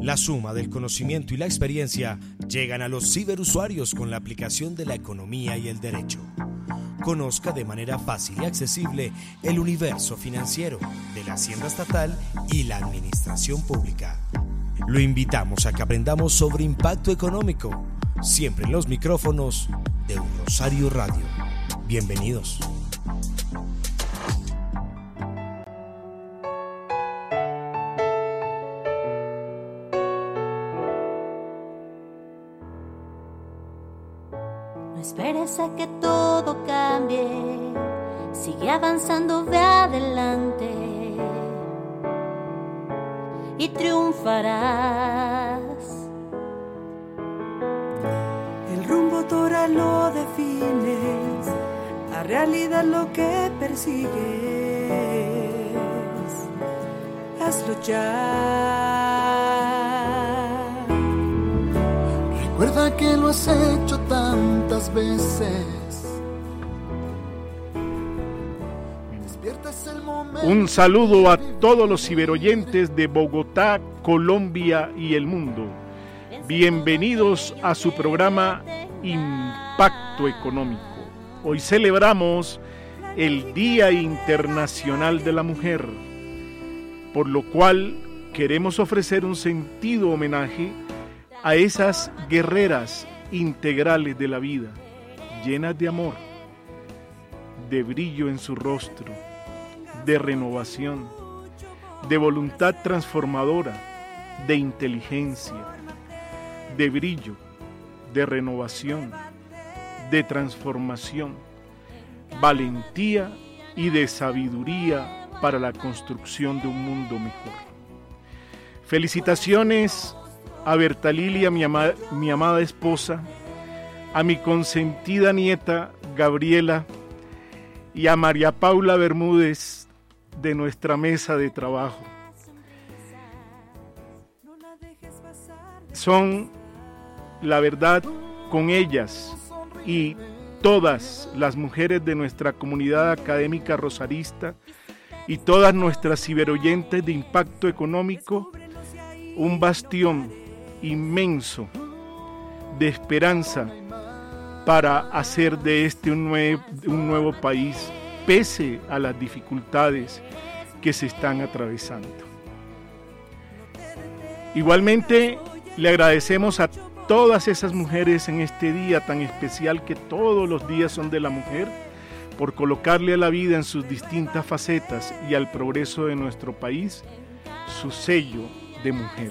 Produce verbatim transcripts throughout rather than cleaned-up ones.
La suma del conocimiento y la experiencia llegan a los ciberusuarios con la aplicación de la economía y el derecho. Conozca de manera fácil y accesible el universo financiero de la Hacienda Estatal y la Administración Pública. Lo invitamos a que aprendamos sobre impacto económico, siempre en los micrófonos de Un Rosario Radio. Bienvenidos. No esperes a que todo cambie, sigue avanzando, ve adelante y triunfarás. El rumbo tú ahora lo defines, la realidad lo que persigues. Hazlo ya. Recuerda que lo has hecho tantas veces. Despierta el momento. Un saludo a todos los ciberoyentes de Bogotá, Colombia y el mundo. Bienvenidos a su programa Impacto Económico. Hoy celebramos el Día Internacional de la Mujer, por lo cual queremos ofrecer un sentido homenaje a esas guerreras integrales de la vida, llenas de amor, de brillo en su rostro, de renovación, de voluntad transformadora, de inteligencia, de brillo, de renovación, de transformación, valentía y de sabiduría para la construcción de un mundo mejor. Felicitaciones a Berta Lilia, mi, ama, mi amada esposa, a mi consentida nieta Gabriela y a María Paula Bermúdez de nuestra mesa de trabajo. Son, la verdad, con ellas y todas las mujeres de nuestra comunidad académica rosarista y todas nuestras ciberoyentes de impacto económico, un bastión inmenso de esperanza para hacer de este un nuevo, un nuevo país, pese a las dificultades que se están atravesando. Igualmente, le agradecemos a todas esas mujeres en este día tan especial, que todos los días son de la mujer, por colocarle a la vida en sus distintas facetas y al progreso de nuestro país su sello de mujer.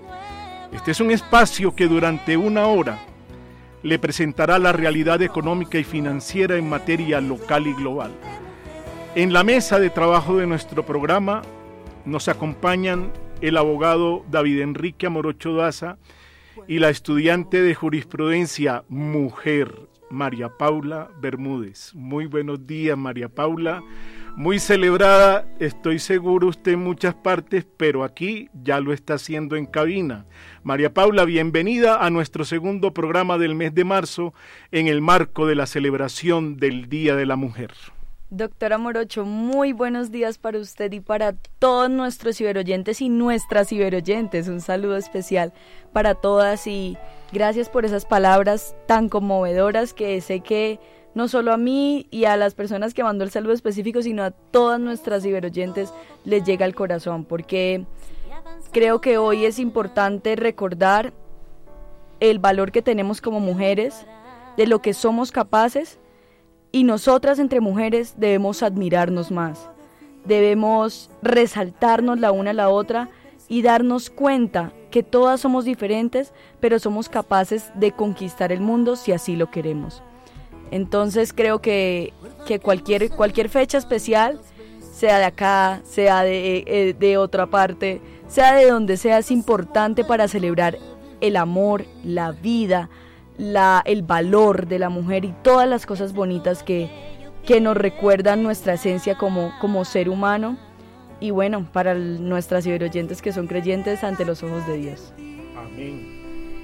Este es un espacio que durante una hora le presentará la realidad económica y financiera en materia local y global. En la mesa de trabajo de nuestro programa nos acompañan el abogado David Enrique Amorocho Daza y la estudiante de jurisprudencia mujer María Paula Bermúdez. Muy buenos días, María Paula. Muy celebrada, estoy seguro usted en muchas partes, pero aquí ya lo está haciendo en cabina. María Paula, bienvenida a nuestro segundo programa del mes de marzo en el marco de la celebración del Día de la Mujer. Doctora Morocho, muy buenos días para usted y para todos nuestros ciberoyentes y nuestras ciberoyentes. Un saludo especial para todas y gracias por esas palabras tan conmovedoras que sé que no solo a mí y a las personas que mandó el saludo específico, sino a todas nuestras ciberoyentes les llega al corazón, porque creo que hoy es importante recordar el valor que tenemos como mujeres, de lo que somos capaces, y nosotras entre mujeres debemos admirarnos más, debemos resaltarnos la una a la otra y darnos cuenta que todas somos diferentes, pero somos capaces de conquistar el mundo si así lo queremos. Entonces creo que, que cualquier, cualquier fecha especial, sea de acá, sea de, de otra parte, sea de donde sea, es importante para celebrar el amor, la vida, la, el valor de la mujer y todas las cosas bonitas que, que nos recuerdan nuestra esencia como, como ser humano. Y bueno, para nuestras ciberoyentes que son creyentes ante los ojos de Dios. Amén.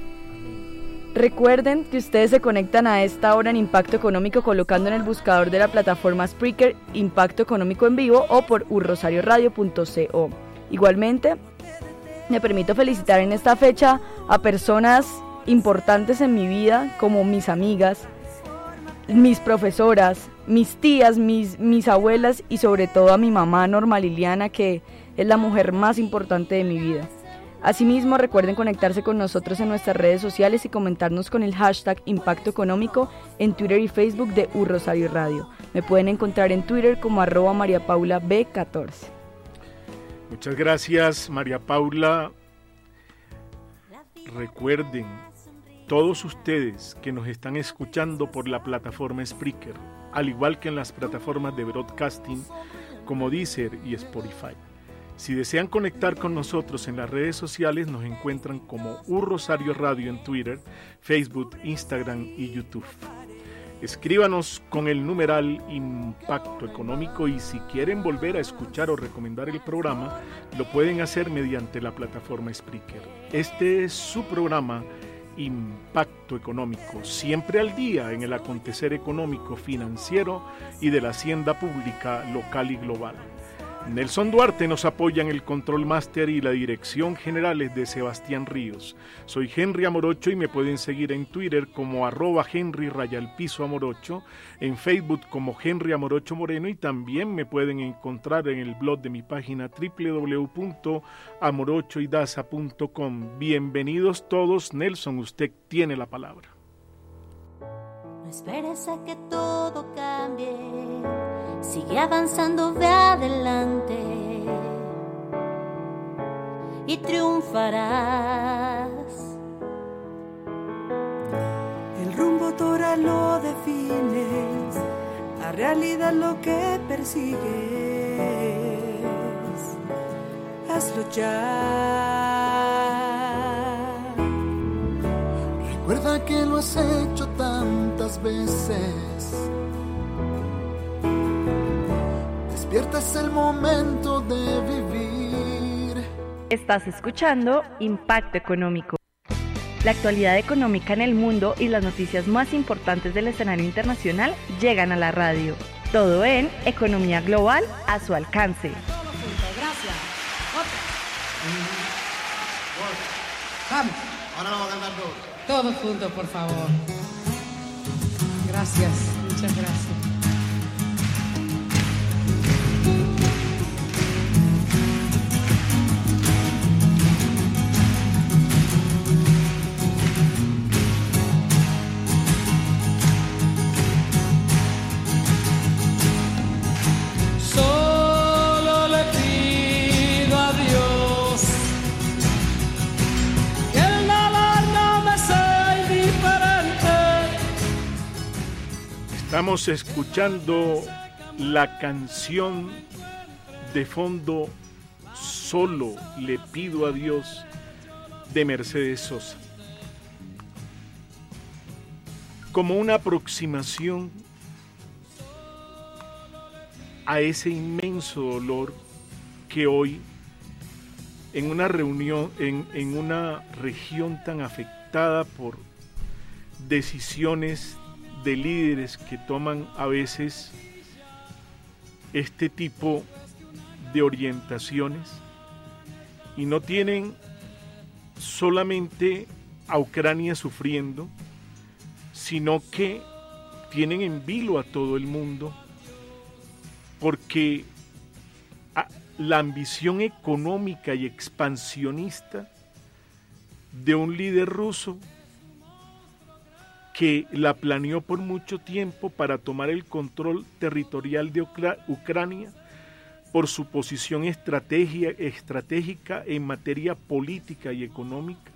Recuerden que ustedes se conectan a esta hora en Impacto Económico colocando en el buscador de la plataforma Spreaker Impacto Económico en vivo o por un rosario radio punto co. Igualmente, Me permito felicitar en esta fecha a personas importantes en mi vida, como mis amigas, mis profesoras, mis tías, mis, mis abuelas y sobre todo a mi mamá Norma Liliana, que es la mujer más importante de mi vida. Asimismo, recuerden conectarse con nosotros en nuestras redes sociales y comentarnos con el hashtag Impacto Económico en Twitter y Facebook de U Rosario Radio. Me pueden encontrar en Twitter como arroba María Paula B catorce. Muchas gracias, María Paula. Recuerden, todos ustedes que nos están escuchando por la plataforma Spreaker, al igual que en las plataformas de broadcasting como Deezer y Spotify. Si desean conectar con nosotros en las redes sociales, nos encuentran como U Rosario Radio en Twitter, Facebook, Instagram y YouTube. Escríbanos con el numeral Impacto Económico y si quieren volver a escuchar o recomendar el programa, lo pueden hacer mediante la plataforma Spreaker. Este es su programa Impacto Económico, siempre al día en el acontecer económico, financiero y de la hacienda pública local y global. Nelson Duarte nos apoya en el control máster y la dirección general es de Sebastián Ríos. Soy Henry Amorocho y me pueden seguir en Twitter como arroba Henry Rayalpiso Amorocho, en Facebook como Henry Amorocho Moreno y también me pueden encontrar en el blog de mi página doble u doble u doble u punto amorocho y daza punto com. Bienvenidos todos. Nelson, usted tiene la palabra. No esperes a que todo cambie, sigue avanzando, ve adelante y triunfarás. El rumbo toral lo defines, la realidad lo que persigues. Hazlo ya. Recuerda que lo has hecho tantas veces. Despierta, es el momento de vivir. Estás escuchando Impacto Económico. La actualidad económica en el mundo y las noticias más importantes del escenario internacional llegan a la radio. Todo en Economía Global a su alcance. Gracias. Vamos. Ahora vamos a cantar todos. Todos juntos, por favor. Gracias, muchas gracias. Solo le pido a Dios que el dolor no me sea indiferente. Estamos escuchando la canción de fondo Solo le pido a Dios de Mercedes Sosa, como una aproximación a ese inmenso dolor que hoy en una reunión, en, en una región tan afectada por decisiones de líderes que toman a veces este tipo de orientaciones y no tienen solamente a Ucrania sufriendo, sino que tienen en vilo a todo el mundo, porque la ambición económica y expansionista de un líder ruso que la planeó por mucho tiempo para tomar el control territorial de Ucrania por su posición estrategia, estratégica en materia política y económica,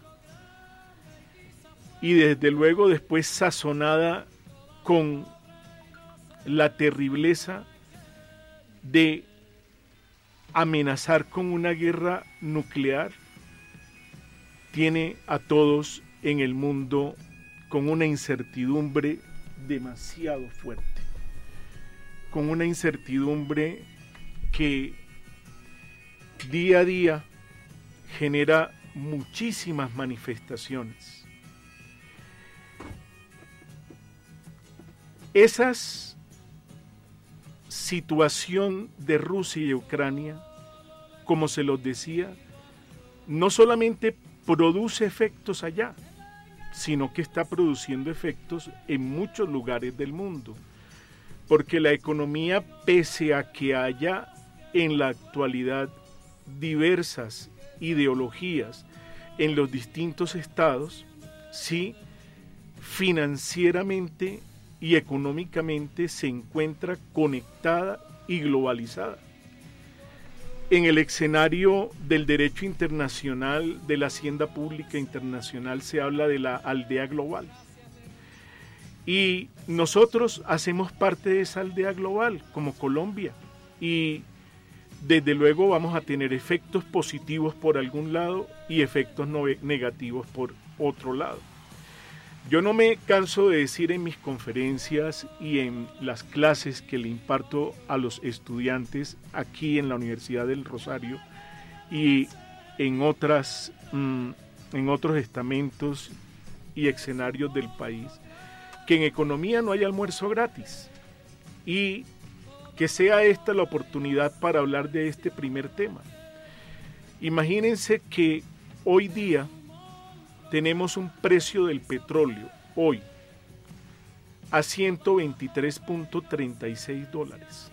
y desde luego después sazonada con la terribleza de amenazar con una guerra nuclear, tiene a todos en el mundo con una incertidumbre demasiado fuerte, con una incertidumbre que día a día genera muchísimas manifestaciones. Esas situación de Rusia y Ucrania, como se los decía, no solamente produce efectos allá, sino que está produciendo efectos en muchos lugares del mundo. Porque la economía, pese a que haya en la actualidad diversas ideologías en los distintos estados, sí, financieramente y económicamente se encuentra conectada y globalizada. En el escenario del derecho internacional, de la hacienda pública internacional, se habla de la aldea global. Y nosotros hacemos parte de esa aldea global, como Colombia. Y desde luego vamos a tener efectos positivos por algún lado y efectos no negativos por otro lado. Yo no me canso de decir en mis conferencias y en las clases que le imparto a los estudiantes aquí en la Universidad del Rosario y en, otras, mm, en otros estamentos y escenarios del país, que en economía no hay almuerzo gratis y que sea esta la oportunidad para hablar de este primer tema. Imagínense que hoy día tenemos un precio del petróleo, hoy, a ciento veintitrés punto treinta y seis dólares.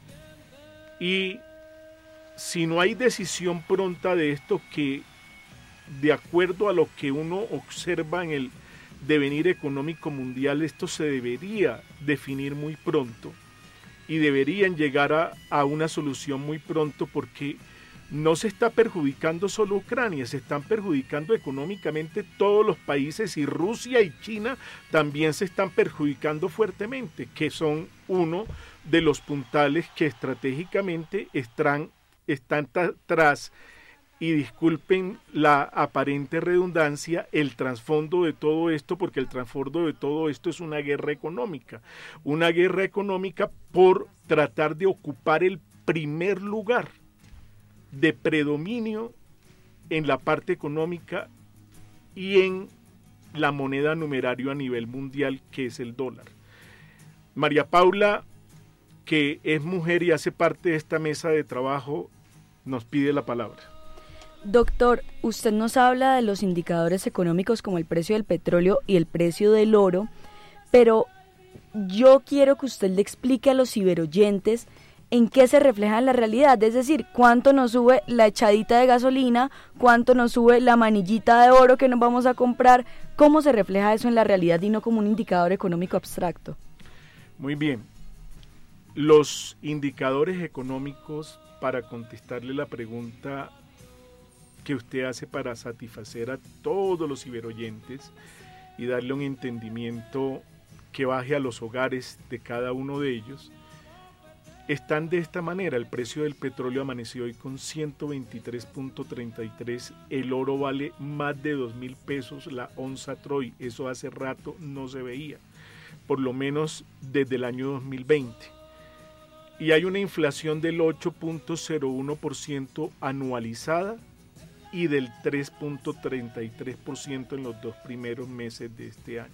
Y si no hay decisión pronta de esto, que de acuerdo a lo que uno observa en el devenir económico mundial, esto se debería definir muy pronto y deberían llegar a, a una solución muy pronto, porque no se está perjudicando solo Ucrania, se están perjudicando económicamente todos los países, y Rusia y China también se están perjudicando fuertemente, que son uno de los puntales que estratégicamente están, están tras, y disculpen la aparente redundancia, el trasfondo de todo esto, porque el trasfondo de todo esto es una guerra económica, una guerra económica por tratar de ocupar el primer lugar de predominio en la parte económica y en la moneda numerario a nivel mundial, que es el dólar. María Paula, que es mujer y hace parte de esta mesa de trabajo, nos pide la palabra. Doctor, usted nos habla de los indicadores económicos como el precio del petróleo y el precio del oro, pero yo quiero que usted le explique a los ciberoyentes en qué se refleja en la realidad, es decir, cuánto nos sube la echadita de gasolina, cuánto nos sube la manillita de oro que nos vamos a comprar, cómo se refleja eso en la realidad y no como un indicador económico abstracto. Muy bien, los indicadores económicos, para contestarle la pregunta que usted hace para satisfacer a todos los ciberoyentes y darle un entendimiento que baje a los hogares de cada uno de ellos, están de esta manera. El precio del petróleo amaneció hoy con ciento veintitrés punto treinta y tres, el oro vale más de dos mil pesos la onza Troy, eso hace rato no se veía, por lo menos desde el año dos mil veinte. Y hay una inflación del ocho punto cero uno por ciento anualizada y del tres punto treinta y tres por ciento en los dos primeros meses de este año.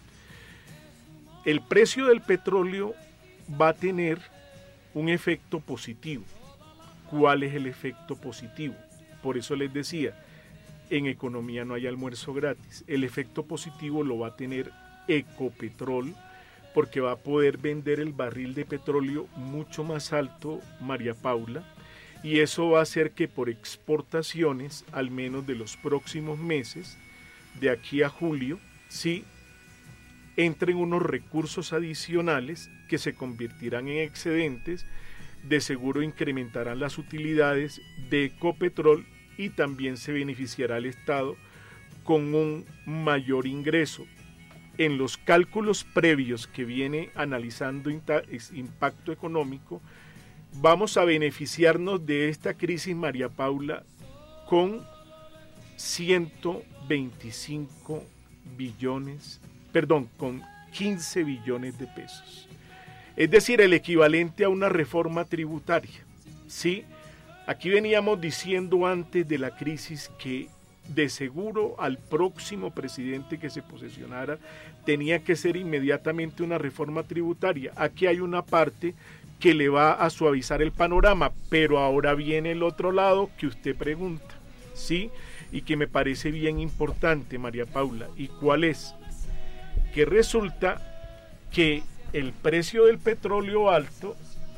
El precio del petróleo va a tener un efecto positivo. ¿Cuál es el efecto positivo? Por eso les decía, en economía no hay almuerzo gratis. El efecto positivo lo va a tener Ecopetrol, porque va a poder vender el barril de petróleo mucho más alto, María Paula, y eso va a hacer que por exportaciones, al menos de los próximos meses, de aquí a julio, sí, entren unos recursos adicionales que se convertirán en excedentes, de seguro incrementarán las utilidades de Ecopetrol y también se beneficiará al Estado con un mayor ingreso. En los cálculos previos que viene analizando impacto económico, vamos a beneficiarnos de esta crisis, María Paula, con ciento veinticinco billones, perdón, con quince billones de pesos. Es decir, el equivalente a una reforma tributaria. ¿Sí? Aquí veníamos diciendo antes de la crisis que de seguro al próximo presidente que se posesionara tenía que ser inmediatamente una reforma tributaria. Aquí hay una parte que le va a suavizar el panorama, pero ahora viene el otro lado que usted pregunta, ¿sí? Y que me parece bien importante, María Paula. ¿Y cuál es? Que resulta que el precio del petróleo alto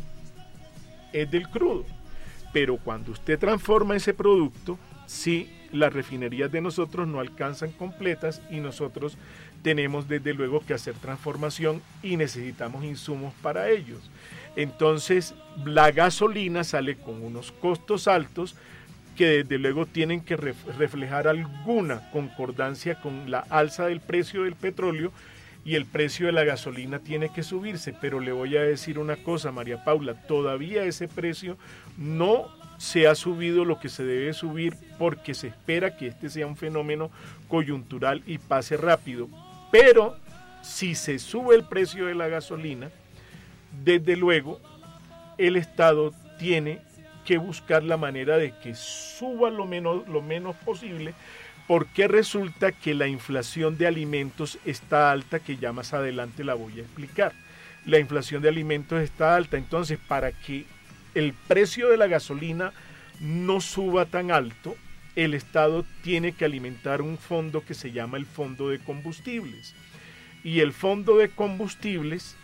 es del crudo, pero cuando usted transforma ese producto, sí, las refinerías de nosotros no alcanzan completas y nosotros tenemos desde luego que hacer transformación y necesitamos insumos para ellos. Entonces la gasolina sale con unos costos altos que desde luego tienen que reflejar alguna concordancia con la alza del precio del petróleo, y el precio de la gasolina tiene que subirse. Pero le voy a decir una cosa, María Paula, todavía ese precio no se ha subido lo que se debe subir, porque se espera que este sea un fenómeno coyuntural y pase rápido. Pero si se sube el precio de la gasolina, desde luego el Estado tiene que buscar la manera de que suba lo menos, lo menos posible, porque resulta que la inflación de alimentos está alta, que ya más adelante la voy a explicar. La inflación de alimentos está alta, entonces para que el precio de la gasolina no suba tan alto, el Estado tiene que alimentar un fondo que se llama el Fondo de Combustibles. Y el Fondo de Combustibles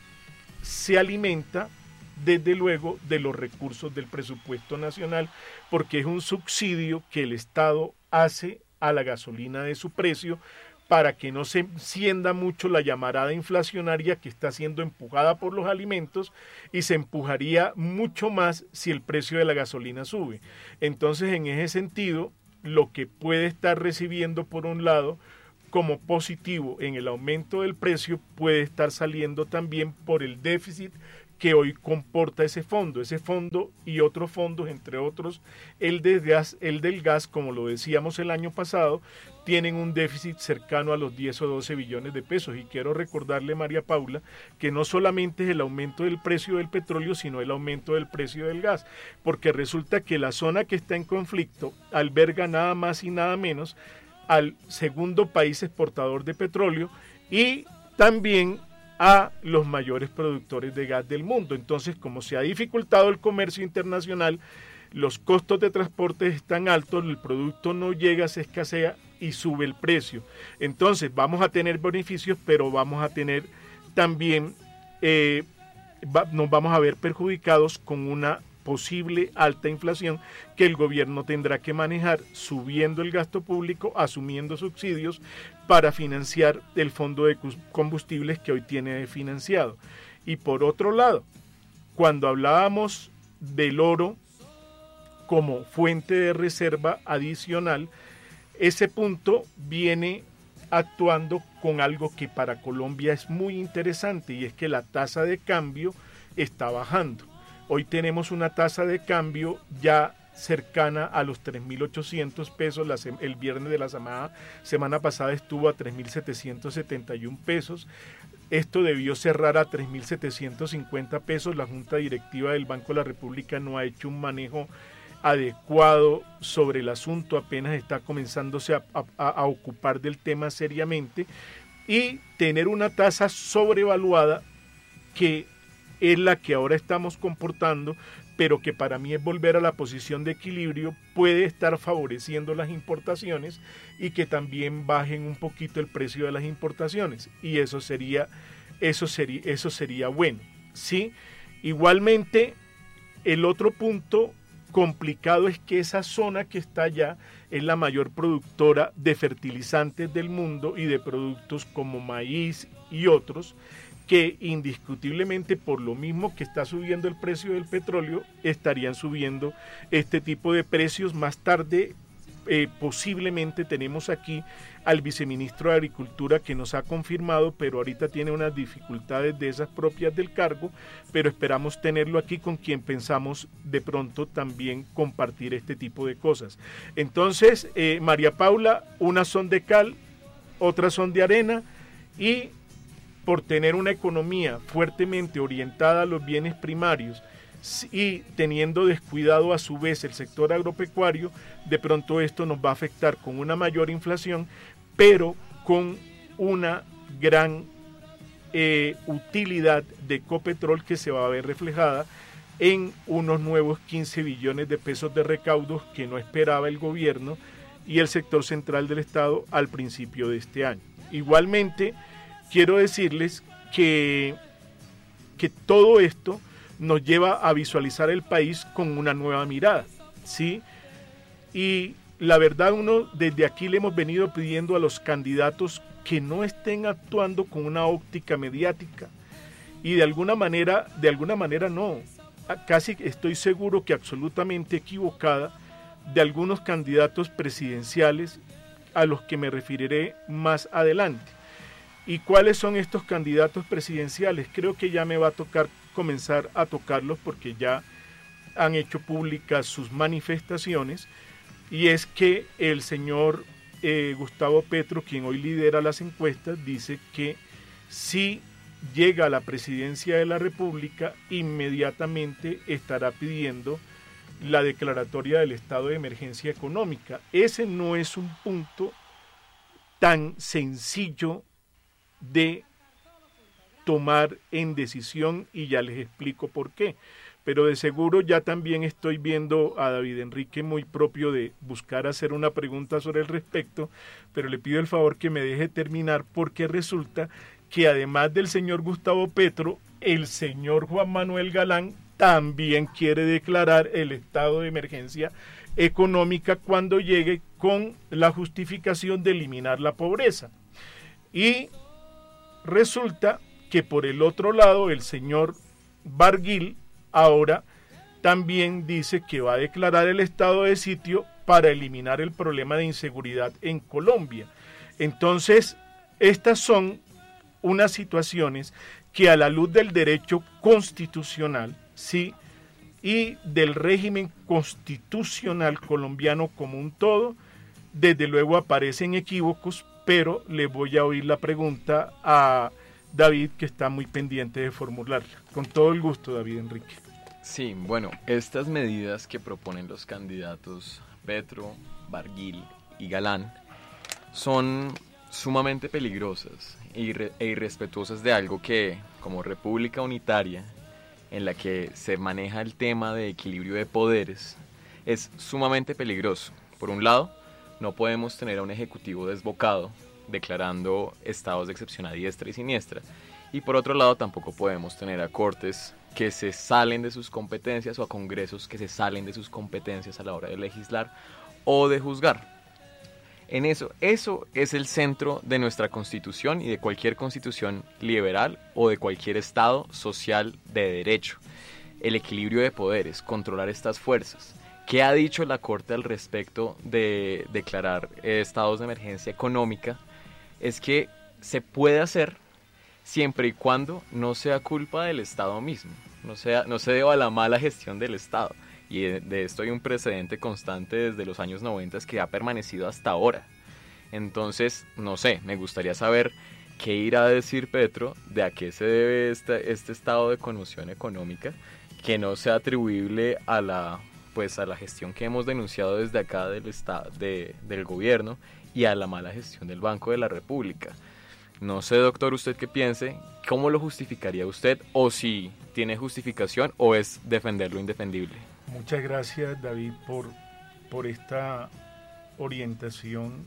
se alimenta desde luego de los recursos del presupuesto nacional, porque es un subsidio que el Estado hace a la gasolina de su precio para que no se encienda mucho la llamarada inflacionaria que está siendo empujada por los alimentos, y se empujaría mucho más si el precio de la gasolina sube. Entonces, en ese sentido, lo que puede estar recibiendo por un lado como positivo en el aumento del precio puede estar saliendo también por el déficit que hoy comporta ese fondo, ese fondo y otros fondos, entre otros, el, de gas, el del gas, como lo decíamos el año pasado, tienen un déficit cercano a los diez o doce billones de pesos. Y quiero recordarle, María Paula, que no solamente es el aumento del precio del petróleo, sino el aumento del precio del gas, porque resulta que la zona que está en conflicto alberga nada más y nada menos al segundo país exportador de petróleo y también a los mayores productores de gas del mundo. Entonces, como se ha dificultado el comercio internacional, los costos de transporte están altos, el producto no llega, se escasea y sube el precio. Entonces, vamos a tener beneficios, pero vamos a tener también, eh, va, nos vamos a ver perjudicados con una posible alta inflación que el gobierno tendrá que manejar subiendo el gasto público, asumiendo subsidios para financiar el fondo de combustibles que hoy tiene financiado. Y por otro lado, cuando hablábamos del oro como fuente de reserva adicional, ese punto viene actuando con algo que para Colombia es muy interesante, y es que la tasa de cambio está bajando. Hoy tenemos una tasa de cambio ya cercana a los tres mil ochocientos pesos. La, el viernes de la semana, semana pasada estuvo a tres mil setecientos setenta y uno pesos. Esto debió cerrar a tres mil setecientos cincuenta pesos. La Junta Directiva del Banco de la República no ha hecho un manejo adecuado sobre el asunto, apenas está comenzándose a, a, a ocupar del tema seriamente, y tener una tasa sobrevaluada que es la que ahora estamos comportando, pero que para mí es volver a la posición de equilibrio, puede estar favoreciendo las importaciones y que también bajen un poquito el precio de las importaciones, y eso sería, eso sería, eso sería bueno, ¿sí? Igualmente, el otro punto complicado es que esa zona que está allá es la mayor productora de fertilizantes del mundo y de productos como maíz y otros, que indiscutiblemente por lo mismo que está subiendo el precio del petróleo, estarían subiendo este tipo de precios. Más tarde eh, posiblemente tenemos aquí al viceministro de Agricultura que nos ha confirmado, pero ahorita tiene unas dificultades de esas propias del cargo, pero esperamos tenerlo aquí, con quien pensamos de pronto también compartir este tipo de cosas. Entonces, eh, María Paula, unas son de cal, otras son de arena, y por tener una economía fuertemente orientada a los bienes primarios y teniendo descuidado a su vez el sector agropecuario, de pronto esto nos va a afectar con una mayor inflación, pero con una gran eh, utilidad de Ecopetrol que se va a ver reflejada en unos nuevos quince billones de pesos de recaudos que no esperaba el gobierno y el sector central del Estado al principio de este año. Igualmente, quiero decirles que, que todo esto nos lleva a visualizar el país con una nueva mirada, ¿sí? Y la verdad, uno desde aquí le hemos venido pidiendo a los candidatos que no estén actuando con una óptica mediática y de alguna manera, de alguna manera no, casi estoy seguro que absolutamente equivocada, de algunos candidatos presidenciales a los que me referiré más adelante. ¿Y cuáles son estos candidatos presidenciales? Creo que ya me va a tocar comenzar a tocarlos porque ya han hecho públicas sus manifestaciones, y es que el señor eh, Gustavo Petro, quien hoy lidera las encuestas, dice que si llega a la presidencia de la República, inmediatamente estará pidiendo la declaratoria del estado de emergencia económica. Ese no es un punto tan sencillo de tomar en decisión y ya les explico por qué. Pero de seguro ya también estoy viendo a David Enrique muy propio de buscar hacer una pregunta sobre el respecto, pero le pido el favor que me deje terminar porque resulta que además del señor Gustavo Petro, el señor Juan Manuel Galán también quiere declarar el estado de emergencia económica cuando llegue con la justificación de eliminar la pobreza. Y resulta que por el otro lado el señor Barguil ahora también dice que va a declarar el estado de sitio para eliminar el problema de inseguridad en Colombia. Entonces, estas son unas situaciones que a la luz del derecho constitucional, sí, y del régimen constitucional colombiano como un todo, desde luego aparecen equívocos, pero le voy a oír la pregunta a David, que está muy pendiente de formularla. Con todo el gusto, David Enrique. Sí, bueno, estas medidas que proponen los candidatos Petro, Barguil y Galán son sumamente peligrosas e, irre- e irrespetuosas de algo que, como república unitaria, en la que se maneja el tema de equilibrio de poderes, es sumamente peligroso. Por un lado, no podemos tener a un ejecutivo desbocado declarando estados de excepción a diestra y siniestra, y por otro lado tampoco podemos tener a cortes que se salen de sus competencias o a congresos que se salen de sus competencias a la hora de legislar o de juzgar. En eso, eso es el centro de nuestra Constitución y de cualquier constitución liberal o de cualquier Estado social de derecho. El equilibrio de poderes, controlar estas fuerzas. ¿Qué ha dicho la Corte al respecto de declarar eh, estados de emergencia económica? Es que se puede hacer siempre y cuando no sea culpa del Estado mismo, no, sea, no se deba a la mala gestión del Estado. Y de, de esto hay un precedente constante desde los años noventa que ha permanecido hasta ahora. Entonces, no sé, me gustaría saber qué irá a decir Petro, de a qué se debe este, este estado de conmoción económica, que no sea atribuible a la, pues, a la gestión que hemos denunciado desde acá del, estado, de, del gobierno y a la mala gestión del Banco de la República. No sé, doctor, usted qué piense, ¿cómo lo justificaría usted? O si tiene justificación o es defender lo indefendible. Muchas gracias, David, por, por esta orientación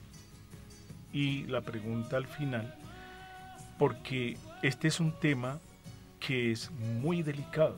y la pregunta al final, porque este es un tema que es muy delicado.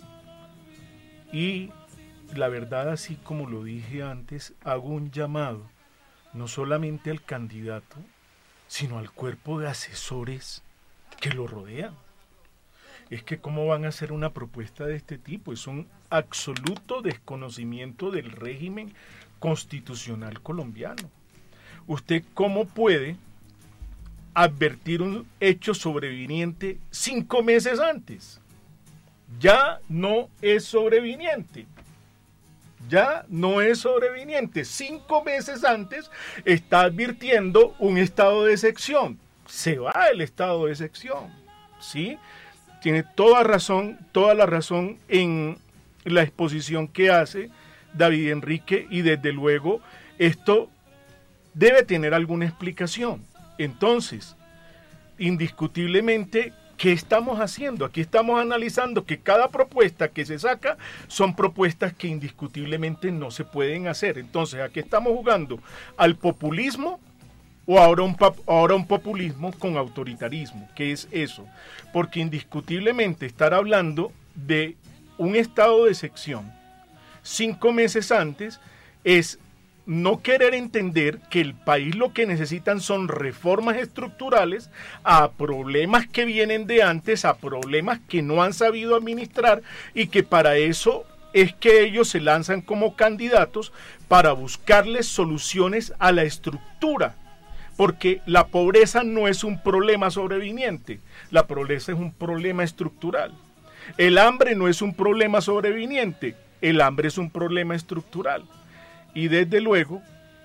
Y la verdad, así como lo dije antes, hago un llamado no solamente al candidato, sino al cuerpo de asesores que lo rodean. Es que cómo van a hacer una propuesta de este tipo, es un absoluto desconocimiento del régimen constitucional colombiano. ¿Usted cómo puede advertir un hecho sobreviniente cinco meses antes? Ya no es sobreviniente. Ya no es sobreviniente. Cinco meses antes está advirtiendo un estado de excepción. Se va el estado de excepción, ¿sí? Tiene toda razón, toda la razón en la exposición que hace David Enrique, y desde luego esto debe tener alguna explicación. Entonces, indiscutiblemente, ¿qué estamos haciendo? Aquí estamos analizando que cada propuesta que se saca son propuestas que indiscutiblemente no se pueden hacer. Entonces, ¿a qué estamos jugando? ¿Al populismo o ahora un, ahora un populismo con autoritarismo? ¿Qué es eso? Porque indiscutiblemente estar hablando de un estado de excepción cinco meses antes es no querer entender que el país lo que necesitan son reformas estructurales a problemas que vienen de antes, a problemas que no han sabido administrar, y que para eso es que ellos se lanzan como candidatos para buscarles soluciones a la estructura. Porque la pobreza no es un problema sobreviniente, la pobreza es un problema estructural. El hambre no es un problema sobreviniente, el hambre es un problema estructural. Y desde luego,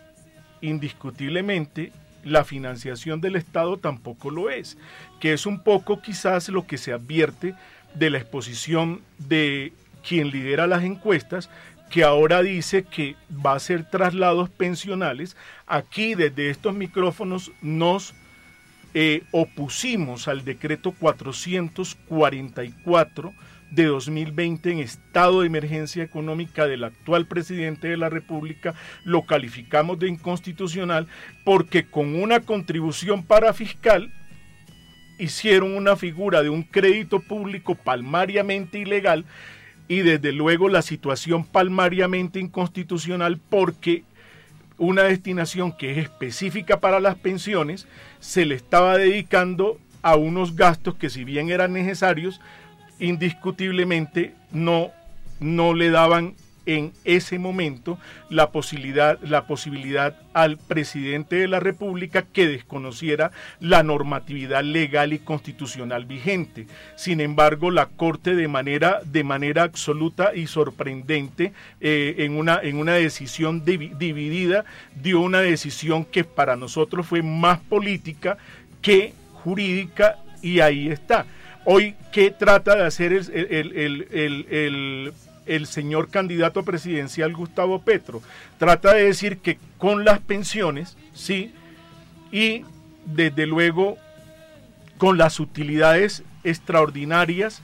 indiscutiblemente, la financiación del Estado tampoco lo es, que es un poco quizás lo que se advierte de la exposición de quien lidera las encuestas, que ahora dice que va a hacer traslados pensionales. Aquí desde estos micrófonos nos eh, opusimos al decreto cuatrocientos cuarenta y cuatro de dos mil veinte en estado de emergencia económica del actual presidente de la República. Lo calificamos de inconstitucional porque con una contribución parafiscal hicieron una figura de un crédito público palmariamente ilegal, y desde luego la situación palmariamente inconstitucional porque una destinación que es específica para las pensiones se le estaba dedicando a unos gastos que, si bien eran necesarios, indiscutiblemente no, no le daban en ese momento la posibilidad, la posibilidad al presidente de la República que desconociera la normatividad legal y constitucional vigente. Sin embargo, la Corte de manera, de manera absoluta y sorprendente, eh, en, una, en una decisión div- dividida, dio una decisión que para nosotros fue más política que jurídica, y ahí está. Hoy, ¿qué trata de hacer el, el, el, el, el, el señor candidato presidencial Gustavo Petro? Trata de decir que con las pensiones, sí, y desde luego con las utilidades extraordinarias,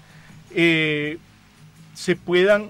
eh, se puedan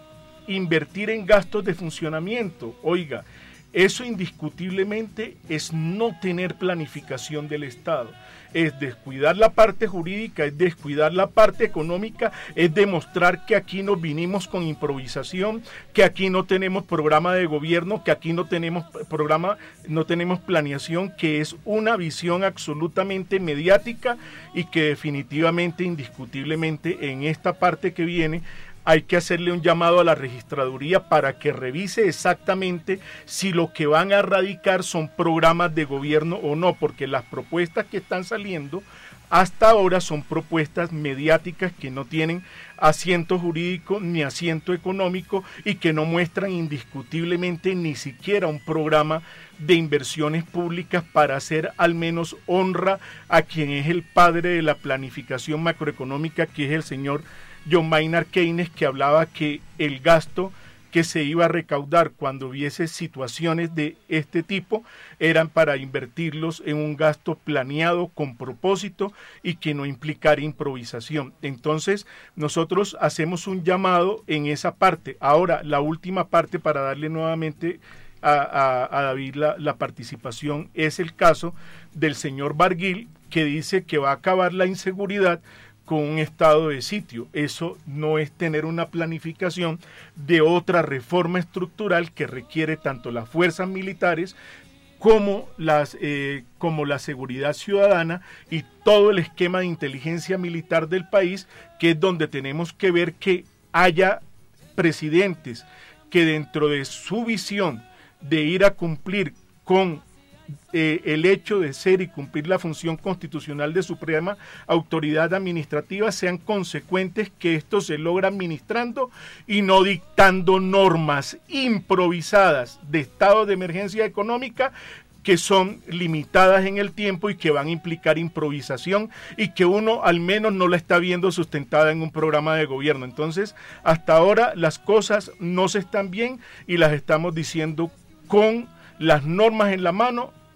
invertir en gastos de funcionamiento. Oiga, eso indiscutiblemente es no tener planificación del Estado. Es descuidar la parte jurídica, es descuidar la parte económica, es demostrar que aquí nos vinimos con improvisación, que aquí no tenemos programa de gobierno, que aquí no tenemos programa, no tenemos planeación, que es una visión absolutamente mediática, y que definitivamente, indiscutiblemente, en esta parte que viene, hay que hacerle un llamado a la registraduría para que revise exactamente si lo que van a radicar son programas de gobierno o no, porque las propuestas que están saliendo hasta ahora son propuestas mediáticas que no tienen asiento jurídico ni asiento económico, y que no muestran indiscutiblemente ni siquiera un programa de inversiones públicas para hacer al menos honra a quien es el padre de la planificación macroeconómica, que es el señor John Maynard Keynes, que hablaba que el gasto que se iba a recaudar cuando hubiese situaciones de este tipo eran para invertirlos en un gasto planeado con propósito y que no implicara improvisación. Entonces nosotros hacemos un llamado en esa parte. Ahora, la última parte, para darle nuevamente a, a, a David la, la participación, es el caso del señor Barguil, que dice que va a acabar la inseguridad con un estado de sitio. Eso no es tener una planificación de otra reforma estructural que requiere tanto las fuerzas militares como, las, eh, como la seguridad ciudadana y todo el esquema de inteligencia militar del país, que es donde tenemos que ver que haya presidentes que, dentro de su visión de ir a cumplir con Eh, el hecho de ser y cumplir la función constitucional de suprema autoridad administrativa, sean consecuentes, que esto se logra administrando y no dictando normas improvisadas de estado de emergencia económica que son limitadas en el tiempo y que van a implicar improvisación, y que uno al menos no la está viendo sustentada en un programa de gobierno. Entonces, hasta ahora las cosas no se están bien y las estamos diciendo con las normas en la mano,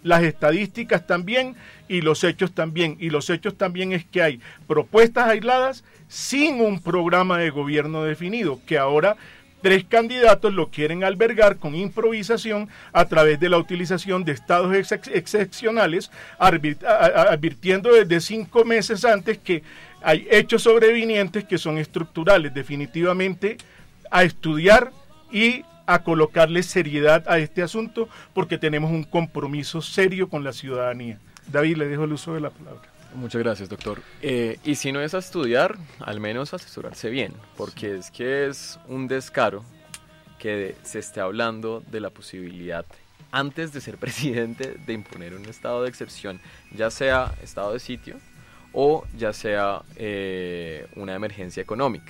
las estadísticas también y los hechos también. Y los hechos también es que hay propuestas aisladas sin un programa de gobierno definido, que ahora tres candidatos lo quieren albergar con improvisación a través de la utilización de estados ex excepcionales, advirtiendo desde cinco meses antes que hay hechos sobrevinientes que son estructurales. Definitivamente a estudiar y a colocarle seriedad a este asunto, porque tenemos un compromiso serio con la ciudadanía. David, le dejo el uso de la palabra. Muchas gracias, doctor. Eh, y si no es a estudiar, al menos asesorarse bien, porque es que es un descaro que se esté hablando de la posibilidad, antes de ser presidente, de imponer un estado de excepción, ya sea estado de sitio o ya sea eh, una emergencia económica.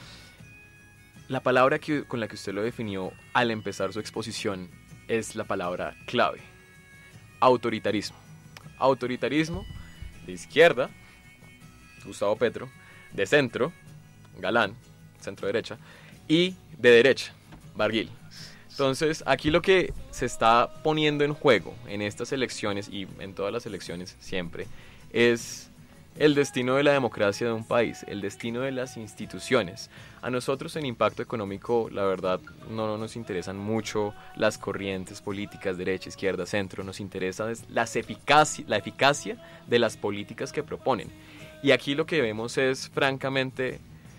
La palabra que, con la que usted lo definió al empezar su exposición es la palabra clave: autoritarismo. Autoritarismo de izquierda, Gustavo Petro; de centro, Galán, centro derecha; y de derecha, Barguil. Entonces, aquí lo que se está poniendo en juego en estas elecciones y en todas las elecciones siempre es el destino de la democracia de un país, el destino de las instituciones. A nosotros en Impacto Económico, la verdad, no nos interesan mucho las corrientes políticas, derecha, izquierda, centro. Nos interesa las eficacia, la eficacia de las políticas que proponen. Y aquí lo que vemos es, francamente,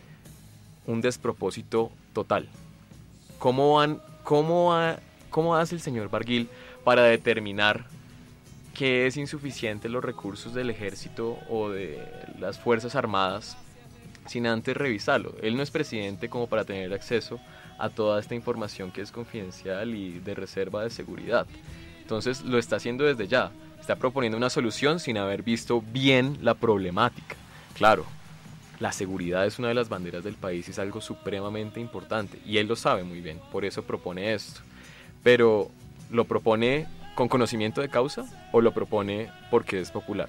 un despropósito total. ¿Cómo, van, cómo, ha, cómo hace el señor Barguil para determinar que es insuficiente los recursos del ejército o de las fuerzas armadas sin antes revisarlo? Él no es presidente como para tener acceso a toda esta información que es confidencial y de reserva de seguridad. Entonces lo está haciendo desde ya, está proponiendo una solución sin haber visto bien la problemática. Claro, la seguridad es una de las banderas del país y es algo supremamente importante, y él lo sabe muy bien, por eso propone esto. Pero lo propone ¿con conocimiento de causa o lo propone porque es popular?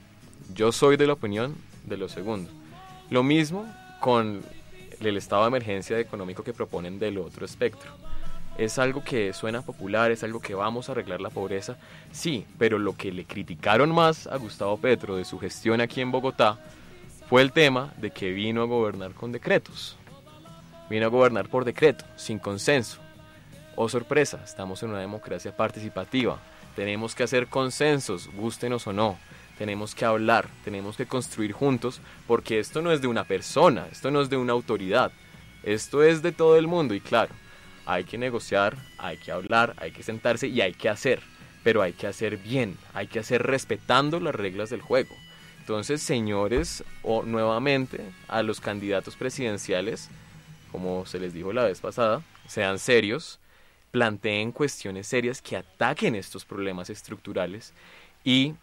Yo soy de la opinión de lo segundo. Lo mismo con el estado de emergencia económico que proponen del otro espectro. Es algo que suena popular, es algo que vamos a arreglar la pobreza, sí, pero lo que le criticaron más a Gustavo Petro de su gestión aquí en Bogotá fue el tema de que vino a gobernar con decretos. Vino a gobernar por decreto, sin consenso. Oh sorpresa, estamos en una democracia participativa, tenemos que hacer consensos, gústenos o no, tenemos que hablar, tenemos que construir juntos, porque esto no es de una persona, esto no es de una autoridad, esto es de todo el mundo. Y claro, hay que negociar, hay que hablar, hay que sentarse y hay que hacer, pero hay que hacer bien, hay que hacer respetando las reglas del juego. Entonces, señores, o nuevamente a los candidatos presidenciales, como se les dijo la vez pasada, sean serios, planteen cuestiones serias que ataquen estos problemas estructurales y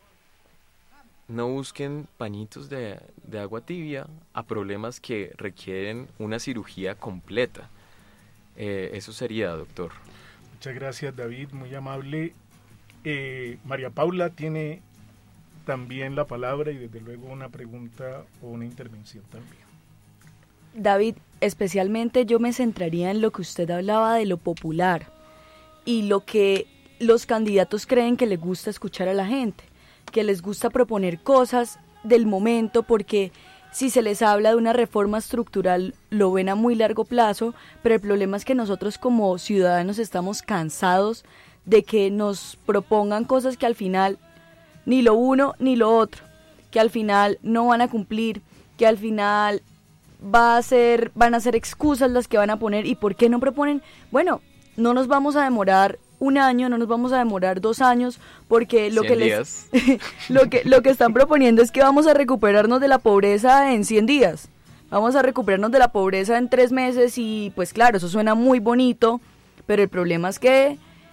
no busquen pañitos de, de agua tibia a problemas que requieren una cirugía completa. Eh, eso sería, doctor. Muchas gracias, David, muy amable. Eh, María Paula tiene también la palabra y desde luego una pregunta o una intervención también. David, especialmente yo me centraría en lo que usted hablaba de lo popular y lo que los candidatos creen que les gusta escuchar a la gente, que les gusta proponer cosas del momento, porque si se les habla de una reforma estructural lo ven a muy largo plazo, pero el problema es que nosotros como ciudadanos estamos cansados de que nos propongan cosas que al final ni lo uno ni lo otro, que al final no van a cumplir, que al final va a ser, van a ser excusas las que van a poner. ¿Y por qué no proponen? Bueno, no nos vamos a demorar un año, no nos vamos a demorar dos años, porque lo que les lo que lo que están proponiendo es que vamos a recuperarnos de la pobreza en cien días. Vamos a recuperarnos de la pobreza en tres meses y pues claro, eso suena muy bonito, pero el problema es que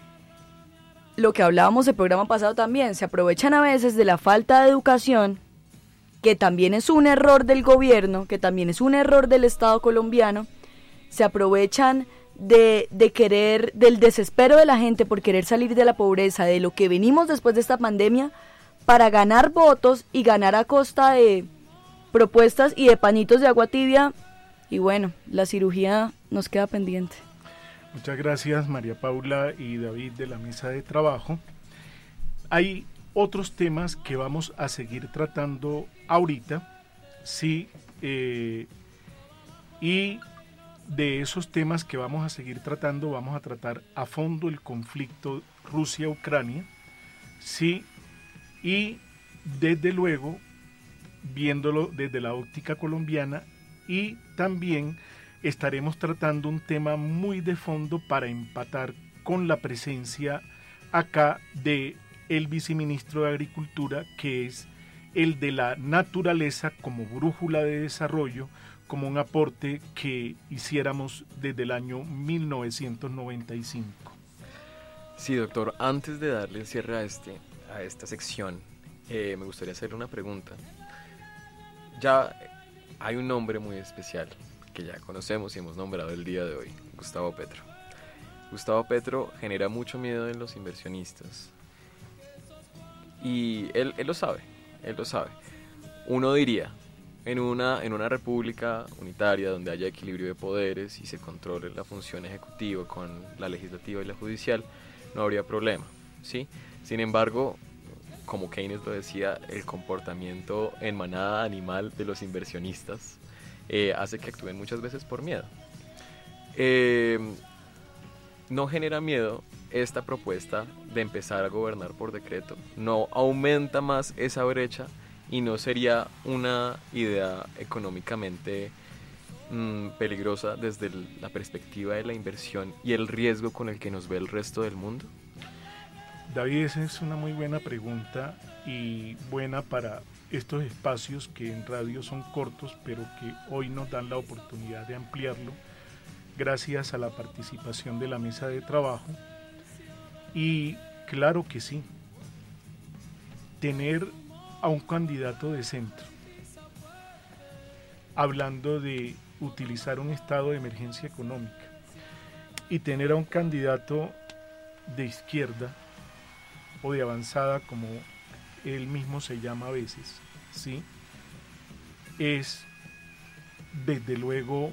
lo que hablábamos el programa pasado también, se aprovechan a veces de la falta de educación, que también es un error del gobierno, que también es un error del Estado colombiano. Se aprovechan de, de querer, del desespero de la gente por querer salir de la pobreza, de lo que venimos después de esta pandemia, para ganar votos y ganar a costa de propuestas y de pañitos de agua tibia. Y bueno, la cirugía nos queda pendiente. Muchas gracias, María Paula y David de la mesa de trabajo. hay otros temas que vamos a seguir tratando ahorita, sí, eh, y de esos temas que vamos a seguir tratando, vamos a tratar a fondo el conflicto Rusia-Ucrania, sí, y desde luego, viéndolo desde la óptica colombiana, y también estaremos tratando un tema muy de fondo para empatar con la presencia acá de el viceministro de Agricultura, que es el de la naturaleza como brújula de desarrollo, como un aporte que hiciéramos desde el año mil novecientos noventa y cinco. Sí, doctor, antes de darle el cierre a, este, a esta sección, eh, me gustaría hacerle una pregunta. Ya hay un nombre muy especial que ya conocemos y hemos nombrado el día de hoy, Gustavo Petro. Gustavo Petro genera mucho miedo en los inversionistas y él, él lo sabe, él lo sabe. Uno diría, en una, en una república unitaria donde haya equilibrio de poderes y se controle la función ejecutiva con la legislativa y la judicial, no habría problema, ¿sí? Sin embargo, como Keynes lo decía, el comportamiento en manada animal de los inversionistas eh, hace que actúen muchas veces por miedo. Eh, no genera miedo esta propuesta de empezar a gobernar por decreto, no aumenta más esa brecha y no sería una idea económicamente mmm, peligrosa desde el, la perspectiva de la inversión y el riesgo con el que nos ve el resto del mundo. David, esa es una muy buena pregunta y buena para estos espacios que en radio son cortos, pero que hoy nos dan la oportunidad de ampliarlo gracias a la participación de la mesa de trabajo. Y claro que sí, tener a un candidato de centro hablando de utilizar un estado de emergencia económica y tener a un candidato de izquierda o de avanzada, como él mismo se llama a veces, ¿sí? Es desde luego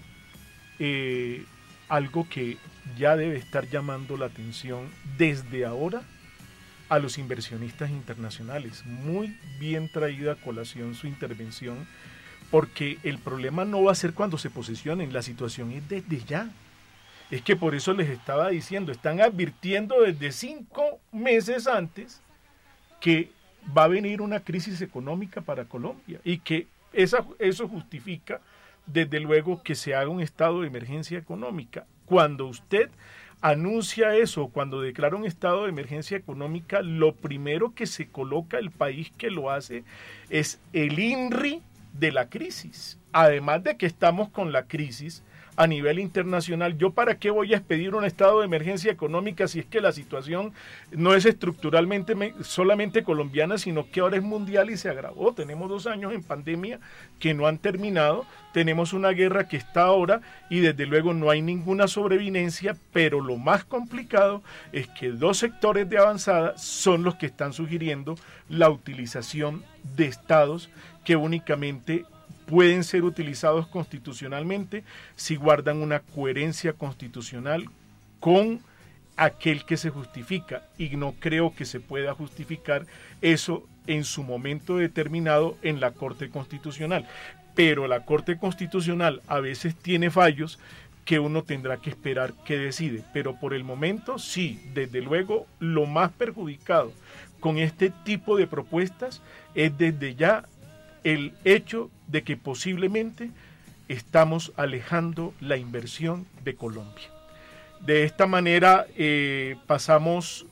eh, algo que ya debe estar llamando la atención desde ahora a los inversionistas internacionales. Muy bien traída a colación su intervención, porque el problema no va a ser cuando se posesionen, la situación es desde ya. Es que por eso les estaba diciendo, están advirtiendo desde cinco meses antes que va a venir una crisis económica para Colombia y que esa, eso justifica desde luego que se haga un estado de emergencia económica. Cuando usted anuncia eso, cuando declara un estado de emergencia económica, lo primero que se coloca el país que lo hace es el INRI de la crisis. Además de que estamos con la crisis a nivel internacional, ¿yo para qué voy a expedir un estado de emergencia económica si es que la situación no es estructuralmente solamente colombiana, sino que ahora es mundial y se agravó? Tenemos dos años en pandemia que no han terminado, tenemos una guerra que está ahora y desde luego no hay ninguna sobrevivencia, pero lo más complicado es que dos sectores de avanzada son los que están sugiriendo la utilización de estados que únicamente pueden ser utilizados constitucionalmente si guardan una coherencia constitucional con aquel que se justifica, y no creo que se pueda justificar eso en su momento determinado en la Corte Constitucional, pero la Corte Constitucional a veces tiene fallos que uno tendrá que esperar que decide, pero por el momento sí, desde luego lo más perjudicado con este tipo de propuestas es desde ya el hecho de que posiblemente estamos alejando la inversión de Colombia. De esta manera eh, pasamos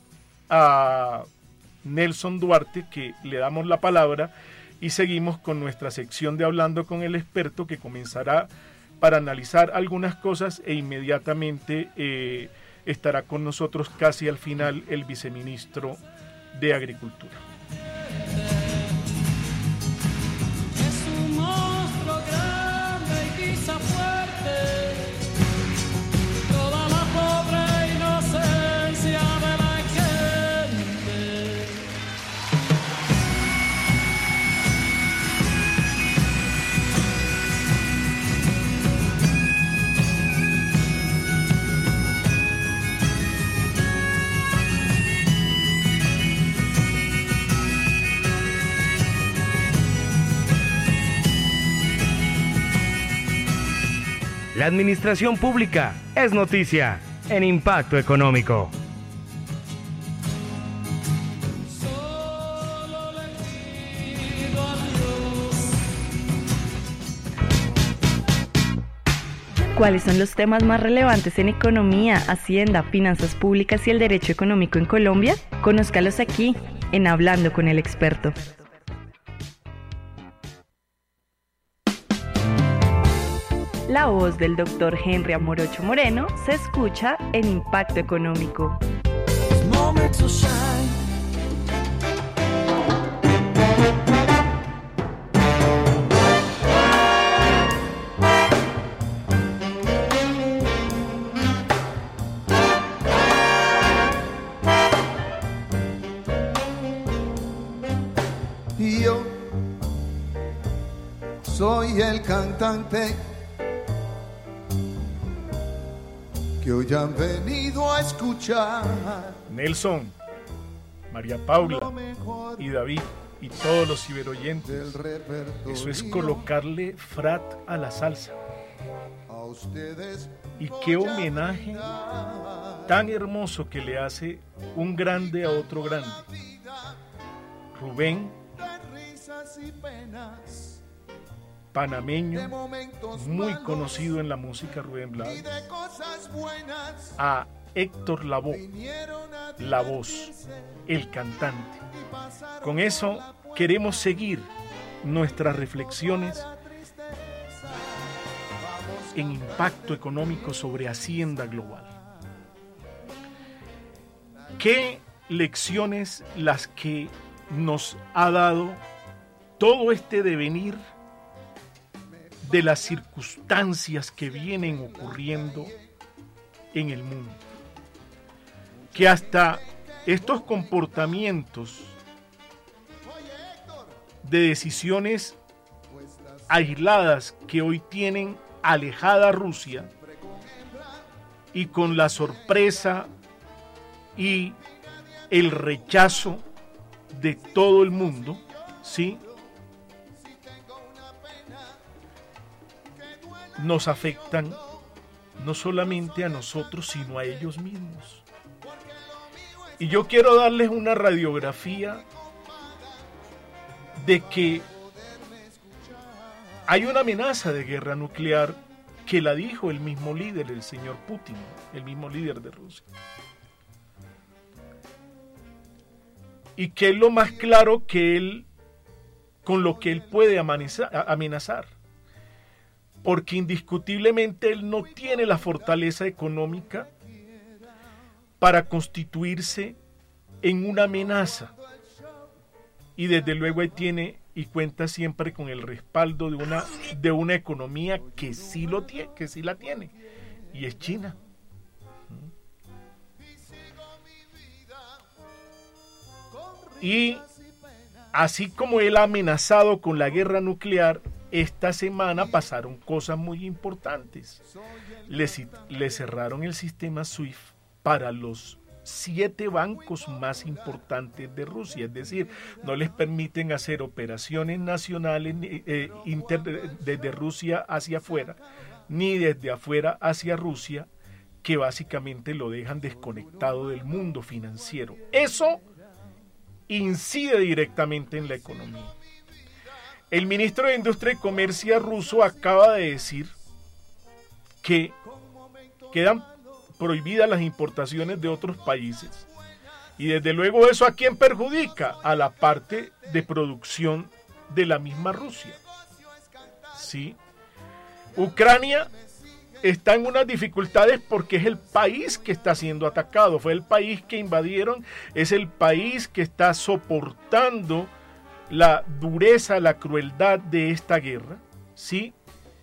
a Nelson Duarte, que le damos la palabra, y seguimos con nuestra sección de Hablando con el Experto, que comenzará para analizar algunas cosas e inmediatamente eh, estará con nosotros casi al final el viceministro de Agricultura. La administración pública es noticia en Impacto Económico. ¿Cuáles son los temas más relevantes en economía, hacienda, finanzas públicas y el derecho económico en Colombia? Conózcalos aquí, en Hablando con el Experto. La voz del doctor Henry Amorocho Moreno se escucha en Impacto Económico. Yo soy el cantante que hoy han venido a escuchar. Nelson, María Paula y David y todos los ciberoyentes, eso es colocarle frat a la salsa. Y qué homenaje tan hermoso que le hace un grande a otro grande. Rubén, panameño, muy conocido en la música, Rubén Blades, a Héctor Lavoe, la voz, el cantante. Con eso queremos seguir nuestras reflexiones en Impacto Económico sobre Hacienda Global. ¿Qué lecciones las que nos ha dado todo este devenir de las circunstancias que vienen ocurriendo en el mundo? Que hasta estos comportamientos de decisiones aisladas que hoy tienen alejada a Rusia, y con la sorpresa y el rechazo de todo el mundo, ¿sí?, nos afectan no solamente a nosotros, sino a ellos mismos. Y yo quiero darles una radiografía de que hay una amenaza de guerra nuclear que la dijo el mismo líder, el señor Putin, el mismo líder de Rusia. Y que es lo más claro que él, con lo que él puede amenazar. Porque indiscutiblemente él no tiene la fortaleza económica para constituirse en una amenaza. Y desde luego él tiene y cuenta siempre con el respaldo de una, de una economía que sí, lo tiene, que sí la tiene, y es China. Y así como él ha amenazado con la guerra nuclear, esta semana pasaron cosas muy importantes. Le, le cerraron el sistema SWIFT para los siete bancos más importantes de Rusia, es decir, no les permiten hacer operaciones nacionales eh, inter, desde Rusia hacia afuera, ni desde afuera hacia Rusia, que básicamente lo dejan desconectado del mundo financiero. Eso incide directamente en la economía. El ministro de Industria y Comercio ruso acaba de decir que quedan prohibidas las importaciones de otros países. Y desde luego eso ¿a quién perjudica? A la parte de producción de la misma Rusia. ¿Sí? Ucrania está en unas dificultades porque es el país que está siendo atacado, fue el país que invadieron, es el país que está soportando la dureza, la crueldad de esta guerra, ¿sí?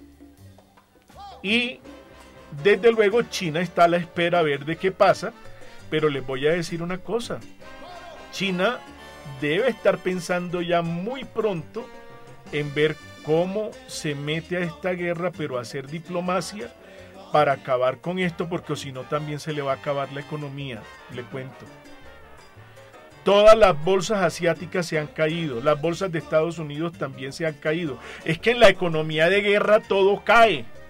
Y desde luego China está a la espera a ver de qué pasa, pero les voy a decir una cosa, China debe estar pensando ya muy pronto en ver cómo se mete a esta guerra, pero hacer diplomacia para acabar con esto, porque si no también se le va a acabar la economía, le cuento. Todas las bolsas asiáticas se han caído, las bolsas de Estados Unidos también se han caído. Es que en la economía de guerra todo cae,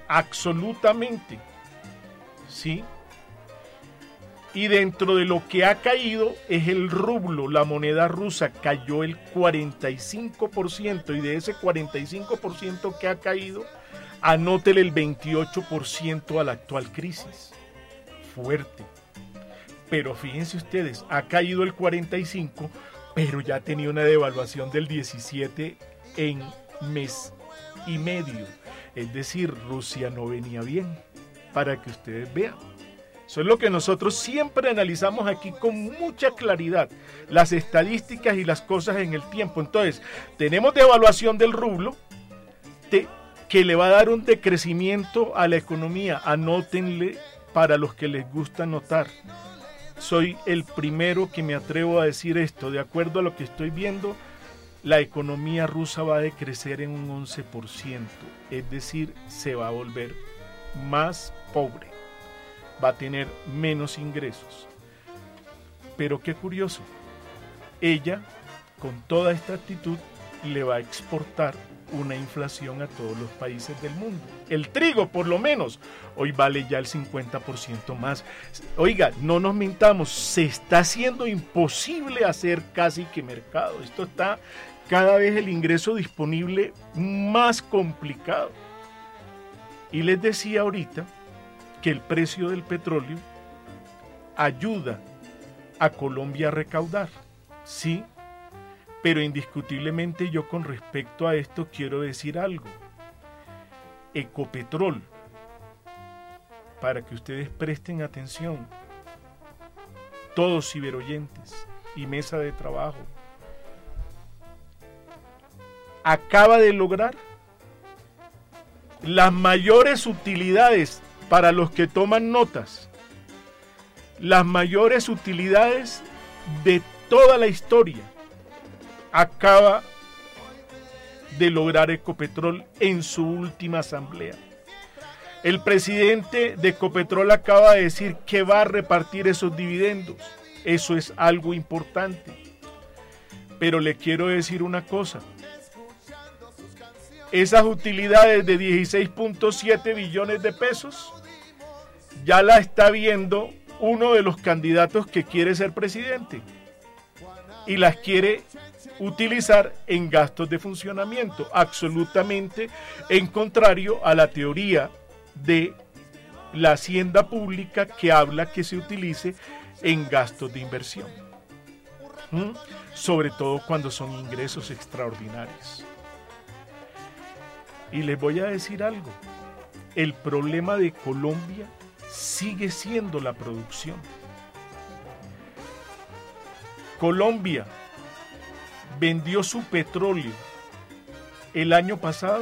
absolutamente, ¿sí? Y dentro de lo que ha caído es el rublo, la moneda rusa cayó el cuarenta y cinco por ciento, y de ese cuarenta y cinco por ciento que ha caído, anótele el veintiocho por ciento a la actual crisis. Fuerte. Pero fíjense ustedes, ha caído el cuarenta y cinco por ciento, pero ya tenía una devaluación del diecisiete por ciento en mes y medio. Es decir, Rusia no venía bien, para que ustedes vean. Eso es lo que nosotros siempre analizamos aquí con mucha claridad, las estadísticas y las cosas en el tiempo. Entonces, tenemos devaluación del rublo, te, que le va a dar un decrecimiento a la economía. Anótenle para los que les gusta anotar. Soy el primero que me atrevo a decir esto. De acuerdo a lo que estoy viendo, la economía rusa va a decrecer en un once por ciento. Es decir, se va a volver más pobre. Va a tener menos ingresos. Pero qué curioso, ella, con toda esta actitud, le va a exportar una inflación a todos los países del mundo. El trigo, por lo menos, hoy vale ya el cincuenta por ciento más. Oiga, no nos mintamos, se está haciendo imposible hacer casi que mercado. Esto está cada vez el ingreso disponible más complicado. Y les decía ahorita que el precio del petróleo ayuda a Colombia a recaudar, sí, pero indiscutiblemente yo con respecto a esto quiero decir algo. Ecopetrol, para que ustedes presten atención, todos ciberoyentes y mesa de trabajo, acaba de lograr las mayores utilidades para los que toman notas, las mayores utilidades de toda la historia, acaba de lograr Ecopetrol en su última asamblea. El presidente de Ecopetrol acaba de decir que va a repartir esos dividendos. Eso es algo importante. Pero le quiero decir una cosa. Esas utilidades de dieciséis punto siete billones de pesos ya la está viendo uno de los candidatos que quiere ser presidente y las quiere utilizar en gastos de funcionamiento, absolutamente en contrario a la teoría de la hacienda pública que habla que se utilice en gastos de inversión, ¿Mm? sobre todo cuando son ingresos extraordinarios. Y les voy a decir algo, el problema de Colombia sigue siendo la producción. Colombia vendió su petróleo el año pasado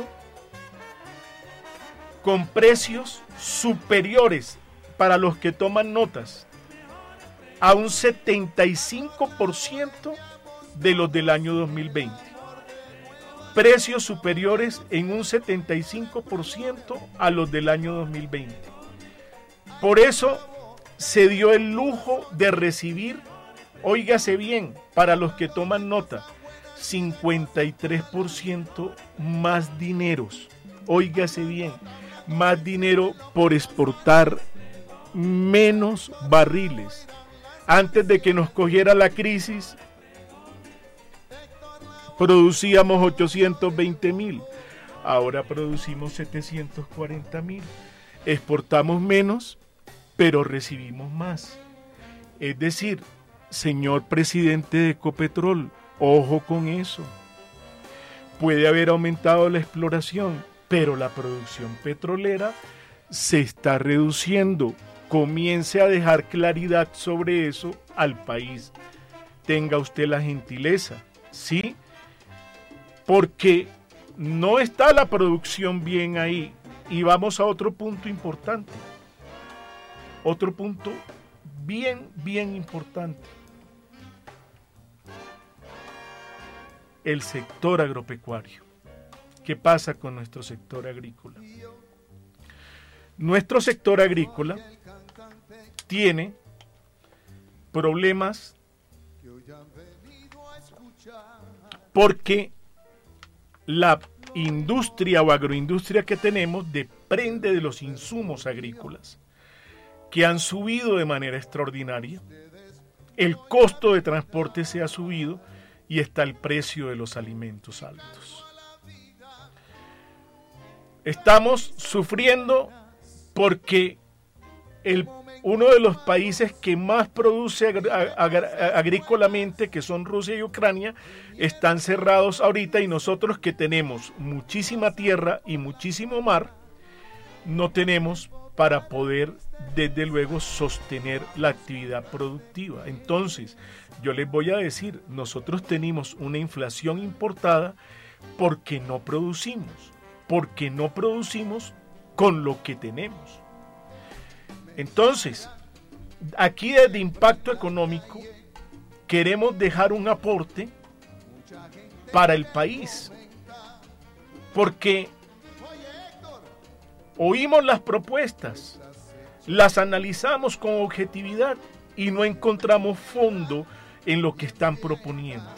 con precios superiores, para los que toman notas, a un setenta y cinco por ciento de los del año dos mil veinte. Precios superiores en un setenta y cinco por ciento a los del año dos mil veinte. Por eso se dio el lujo de recibir, óigase bien, para los que toman nota, cincuenta y tres por ciento más dineros, óigase bien, más dinero por exportar menos barriles. Antes de que nos cogiera la crisis, producíamos ochocientos veinte mil, ahora producimos setecientos cuarenta mil, exportamos menos, pero recibimos más. Es decir, señor presidente de Ecopetrol, ojo con eso. Puede haber aumentado la exploración, pero la producción petrolera se está reduciendo. Comience a dejar claridad sobre eso al país. Tenga usted la gentileza, ¿sí? Porque no está la producción bien ahí. Y vamos a otro punto importante. Otro punto bien, bien importante. El sector agropecuario. ¿Qué pasa con nuestro sector agrícola? Nuestro sector agrícola tiene problemas porque la industria o agroindustria que tenemos depende de los insumos agrícolas, que han subido de manera extraordinaria. El costo de transporte se ha subido y está el precio de los alimentos altos. Estamos sufriendo porque el, uno de los países que más produce agr- agr- agrícolamente, que son Rusia y Ucrania, están cerrados ahorita, y nosotros que tenemos muchísima tierra y muchísimo mar, no tenemos para poder, desde luego, sostener la actividad productiva. Entonces, yo les voy a decir, nosotros tenemos una inflación importada porque no producimos, porque no producimos con lo que tenemos. Entonces, aquí desde Impacto Económico queremos dejar un aporte para el país, porque oímos las propuestas, las analizamos con objetividad y no encontramos fondo en lo que están proponiendo.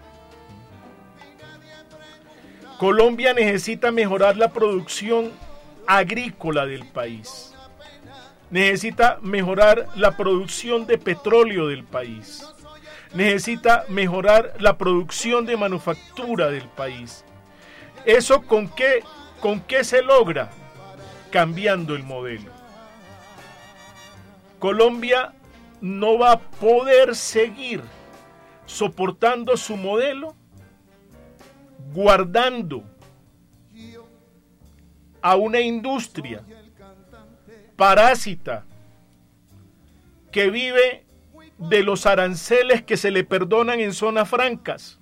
Colombia necesita mejorar la producción agrícola del país. Necesita mejorar la producción de petróleo del país. Necesita mejorar la producción de manufactura del país. ¿Eso con qué, con qué se logra? Cambiando el modelo. Colombia no va a poder seguir soportando su modelo guardando a una industria parásita que vive de los aranceles que se le perdonan en zonas francas,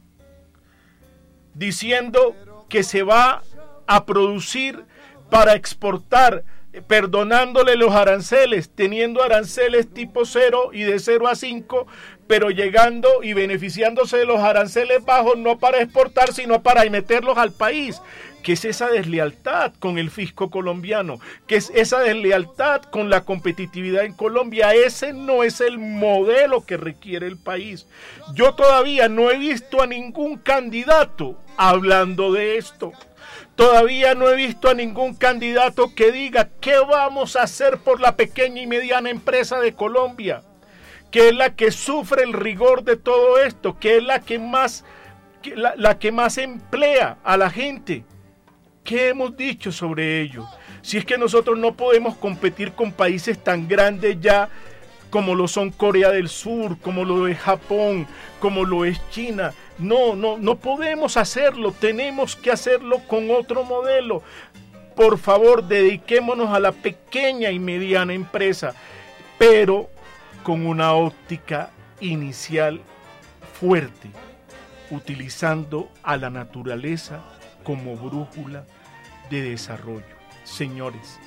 diciendo que se va a producir para exportar, perdonándole los aranceles, teniendo aranceles tipo cero y de cero a cinco, pero llegando y beneficiándose de los aranceles bajos no para exportar, sino para meterlos al país. ¿Qué es esa deslealtad con el fisco colombiano? ¿Qué es esa deslealtad con la competitividad en Colombia? Ese no es el modelo que requiere el país. Yo todavía no he visto a ningún candidato hablando de esto. Todavía no he visto a ningún candidato que diga qué vamos a hacer por la pequeña y mediana empresa de Colombia, que es la que sufre el rigor de todo esto, que es la que más, que la, la que más emplea a la gente. ¿Qué hemos dicho sobre ello? Si es que nosotros no podemos competir con países tan grandes ya como lo son Corea del Sur, como lo es Japón, como lo es China. No, no, no podemos hacerlo, tenemos que hacerlo con otro modelo. Por favor, dediquémonos a la pequeña y mediana empresa, pero con una óptica inicial fuerte, utilizando a la naturaleza como brújula de desarrollo. Señores,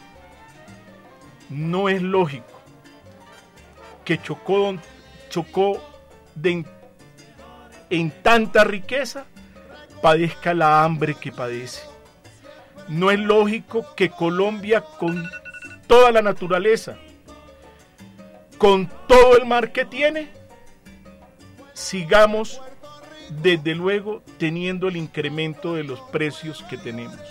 no es lógico que Chocó, Chocó de en tanta riqueza padezca la hambre que padece. No es lógico que Colombia, con toda la naturaleza, con todo el mar que tiene, sigamos desde luego teniendo el incremento de los precios que tenemos.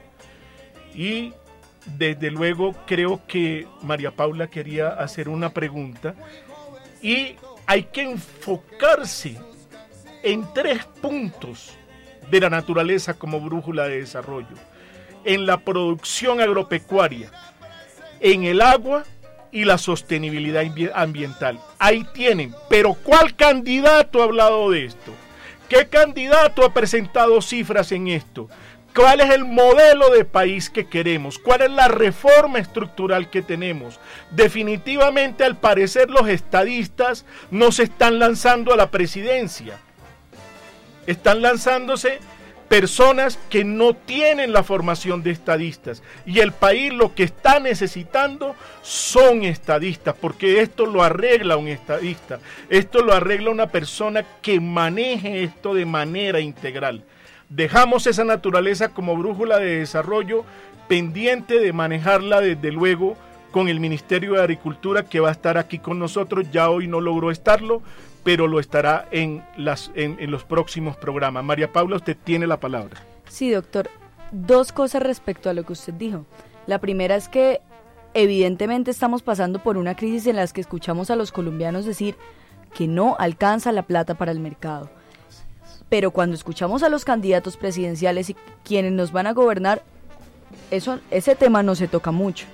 Y desde luego creo que María Paula quería hacer una pregunta, y hay que enfocarse en tres puntos de la naturaleza como brújula de desarrollo: en la producción agropecuaria, en el agua y la sostenibilidad ambiental. Ahí tienen. Pero ¿cuál candidato ha hablado de esto? ¿Qué candidato ha presentado cifras en esto? ¿Cuál es el modelo de país que queremos? ¿Cuál es la reforma estructural que tenemos? Definitivamente, al parecer, los estadistas no se están lanzando a la presidencia. Están lanzándose personas que no tienen la formación de estadistas. Y el país lo que está necesitando son estadistas, porque esto lo arregla un estadista. Esto lo arregla una persona que maneje esto de manera integral. Dejamos esa naturaleza como brújula de desarrollo, pendiente de manejarla desde luego con el Ministerio de Agricultura, que va a estar aquí con nosotros. Ya hoy no logró estarlo, pero lo estará en, las, en, en los próximos programas. María Paula, usted tiene la palabra. Sí, doctor. dos cosas respecto a lo que usted dijo. La primera es que evidentemente estamos pasando por una crisis en la que escuchamos a los colombianos decir que no alcanza la plata para el mercado. Pero cuando escuchamos a los candidatos presidenciales y quienes nos van a gobernar, eso, ese tema no se toca mucho.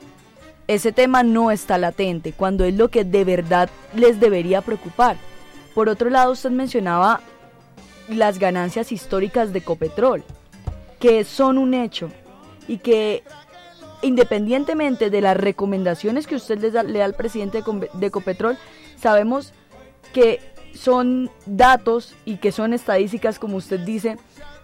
Ese tema no está latente, cuando es lo que de verdad les debería preocupar. Por otro lado, usted mencionaba las ganancias históricas de Ecopetrol, que son un hecho y que independientemente de las recomendaciones que usted le da, le da al presidente de Ecopetrol, sabemos que son datos y que son estadísticas, como usted dice,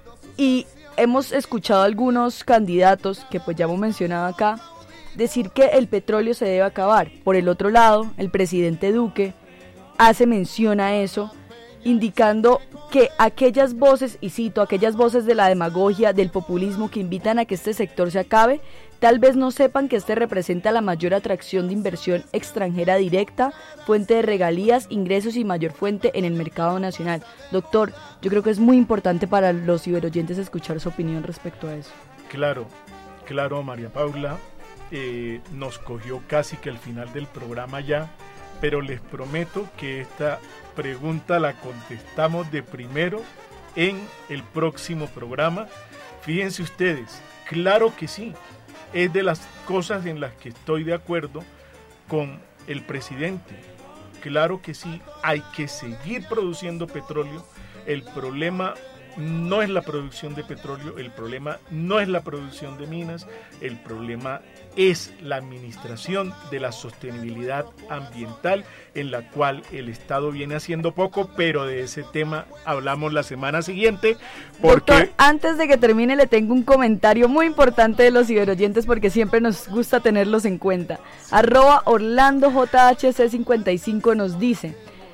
y hemos escuchado a algunos candidatos, que pues ya hemos mencionado acá, decir que el petróleo se debe acabar. Por el otro lado, el presidente Duque hace mención a eso, indicando que aquellas voces, y cito, aquellas voces de la demagogia, del populismo que invitan a que este sector se acabe, tal vez no sepan que este representa la mayor atracción de inversión extranjera directa, fuente de regalías, ingresos y mayor fuente en el mercado nacional. Doctor, yo creo que es muy importante para los ciberoyentes escuchar su opinión respecto a eso. Claro, claro, María Paula, eh, nos cogió casi que al final del programa ya, pero les prometo que esta pregunta la contestamos de primero en el próximo programa. Fíjense ustedes, claro que sí, es de las cosas en las que estoy de acuerdo con el presidente. Claro que sí, hay que seguir produciendo petróleo. El problema no es la producción de petróleo, el problema no es la producción de minas, el problema es la administración de la sostenibilidad ambiental, en la cual el Estado viene haciendo poco, pero de ese tema hablamos la semana siguiente. Porque... Doctor, antes de que termine le tengo un comentario muy importante de los ciberoyentes, porque siempre nos gusta tenerlos en cuenta. Arroba Orlando J H C cincuenta y cinco nos dice: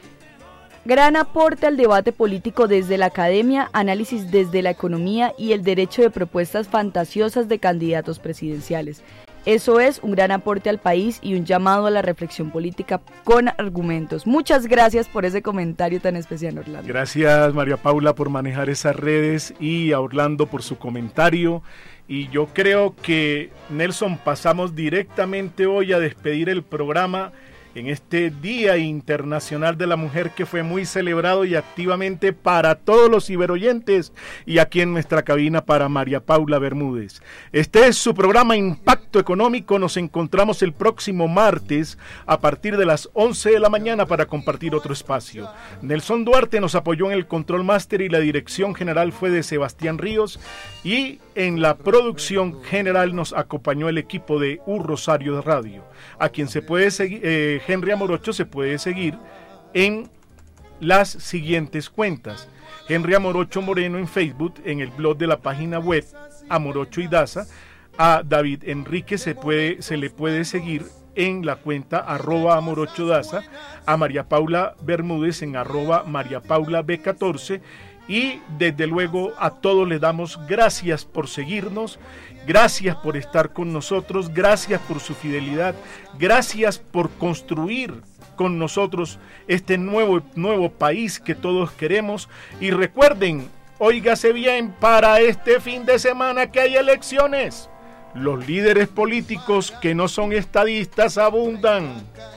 gran aporte al debate político desde la academia, análisis desde la economía y el derecho de propuestas fantasiosas de candidatos presidenciales. Eso es un gran aporte al país y un llamado a la reflexión política con argumentos. Muchas gracias por ese comentario tan especial, Orlando. Gracias, María Paula, por manejar esas redes, y a Orlando por su comentario. Y yo creo que, Nelson, pasamos directamente hoy a despedir el programa en este Día Internacional de la Mujer, que fue muy celebrado y activamente para todos los ciberoyentes, y aquí en nuestra cabina para María Paula Bermúdez. Este es su programa Impacto Económico. Nos encontramos el próximo martes a partir de las once de la mañana para compartir otro espacio. Nelson Duarte nos apoyó en el control máster y la dirección general fue de Sebastián Ríos, y en la producción general nos acompañó el equipo de U Rosario Radio, a quien se puede seguir, eh, Henry Amorocho se puede seguir en las siguientes cuentas: Henry Amorocho Moreno en Facebook, en el blog de la página web Amorocho y Daza. A David Enrique se puede se le puede seguir en la cuenta arroba Amorocho Daza, a María Paula Bermúdez en arroba María Paula B catorce, y desde luego a todos les damos gracias por seguirnos. Gracias por estar con nosotros, gracias por su fidelidad, gracias por construir con nosotros este nuevo, nuevo país que todos queremos. Y recuerden, óigase bien, para este fin de semana que hay elecciones, los líderes políticos que no son estadistas abundan,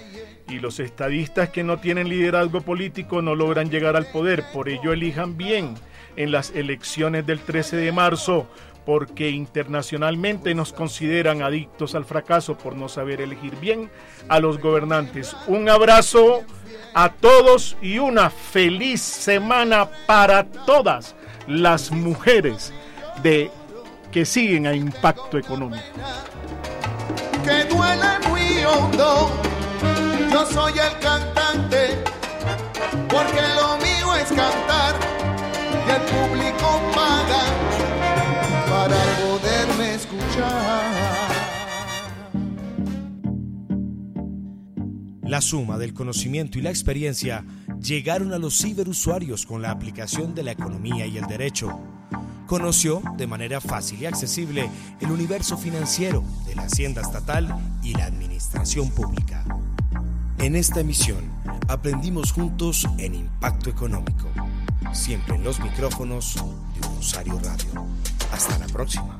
y los estadistas que no tienen liderazgo político no logran llegar al poder. Por ello, elijan bien en las elecciones del trece de marzo, porque internacionalmente nos consideran adictos al fracaso por no saber elegir bien a los gobernantes. Un abrazo a todos y una feliz semana para todas las mujeres de que siguen a Impacto Económico. Que duele muy hondo, yo soy el cantante, porque lo mío es cantar y el público paga para poderme escuchar. La suma del conocimiento y la experiencia llegaron a los ciberusuarios con la aplicación de la economía y el derecho. Conoció de manera fácil y accesible el universo financiero de la Hacienda Estatal y la Administración Pública. En esta emisión aprendimos juntos en Impacto Económico, siempre en los micrófonos de Un Rosario Radio. Hasta la próxima.